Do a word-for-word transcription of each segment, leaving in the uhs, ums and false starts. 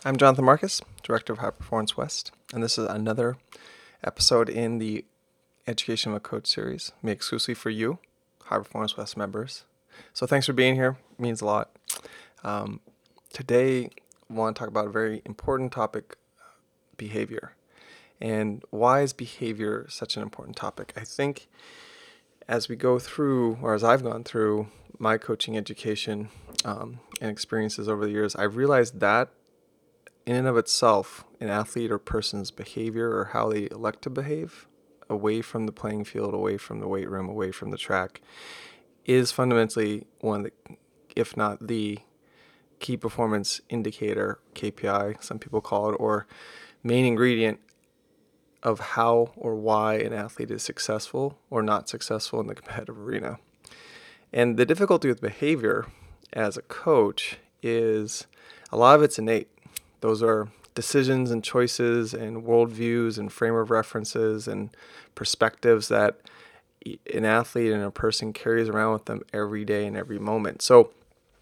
I'm Jonathan Marcus, Director of High Performance West, and this is another episode in the Education of a Coach series, made exclusively for you, High Performance West members. So thanks for being here. It means a lot. Um, today, I want to talk about a very important topic, behavior. And why is behavior such an important topic? I think as we go through, or as I've gone through my coaching education um, and experiences over the years, I've realized that in and of itself, an athlete or person's behavior or how they elect to behave away from the playing field, away from the weight room, away from the track, is fundamentally one of the, if not the key performance indicator, K P I, some people call it, or main ingredient of how or why an athlete is successful or not successful in the competitive arena. And the difficulty with behavior as a coach is a lot of it's innate. Those are decisions and choices and worldviews and frame of references and perspectives that an athlete and a person carries around with them every day and every moment. So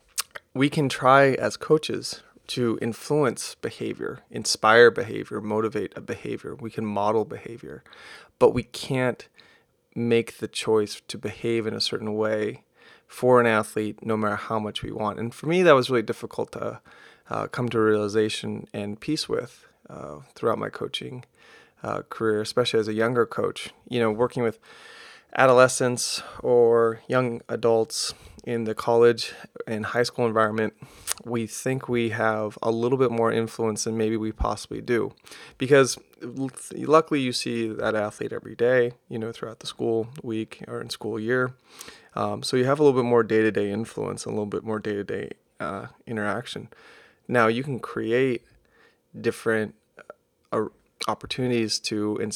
we can try as coaches to influence behavior, inspire behavior, motivate a behavior. We can model behavior, but we can't make the choice to behave in a certain way for an athlete no matter how much we want. And for me, that was really difficult to uh, come to a realization and peace with uh, throughout my coaching uh, career, especially as a younger coach. You know, working with adolescents or young adults in the college and high school environment, we think we have a little bit more influence than maybe we possibly do, because luckily you see that athlete every day, you know, throughout the school week or in school year. Um, so you have a little bit more day-to-day influence and a little bit more day-to-day uh, interaction. Now you can create different uh, opportunities to inspire